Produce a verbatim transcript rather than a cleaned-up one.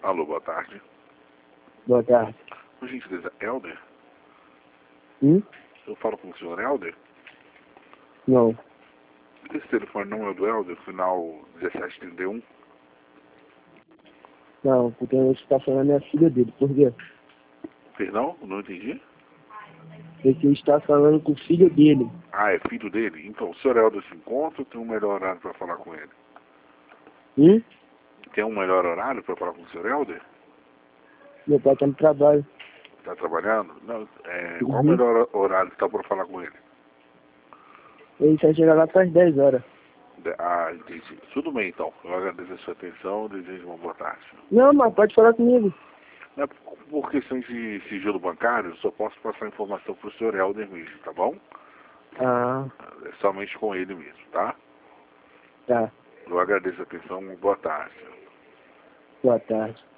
Alô, boa tarde. Boa tarde. Por gentileza, Helder? Hum? Eu falo com o senhor Helder? Não. Esse telefone não é do Helder, final dezessete trinta e um? Não, porque você está falando é a filha dele. Por quê? Perdão? Não entendi? Porque está falando com o filho dele. Ah, é filho dele? Então, o senhor Helder se encontra ou tem um melhor horário para falar com ele? Hum? Tem um melhor horário para falar com o senhor Helder? Meu pai está no trabalho. Está trabalhando? Não, é, qual o Uhum. melhor horário que está para falar com ele? Ele só chega lá para as dez horas. De- Ah, entendi. Tudo bem, então. Eu agradeço a sua atenção, desejo uma boa tarde. Não, mas pode falar comigo. Não é por, por questões de sigilo bancário, eu só posso passar informação para o senhor Helder mesmo, tá bom? Ah, É somente com ele mesmo, tá? tá. Eu agradeço a atenção, uma boa tarde. Boa tarde.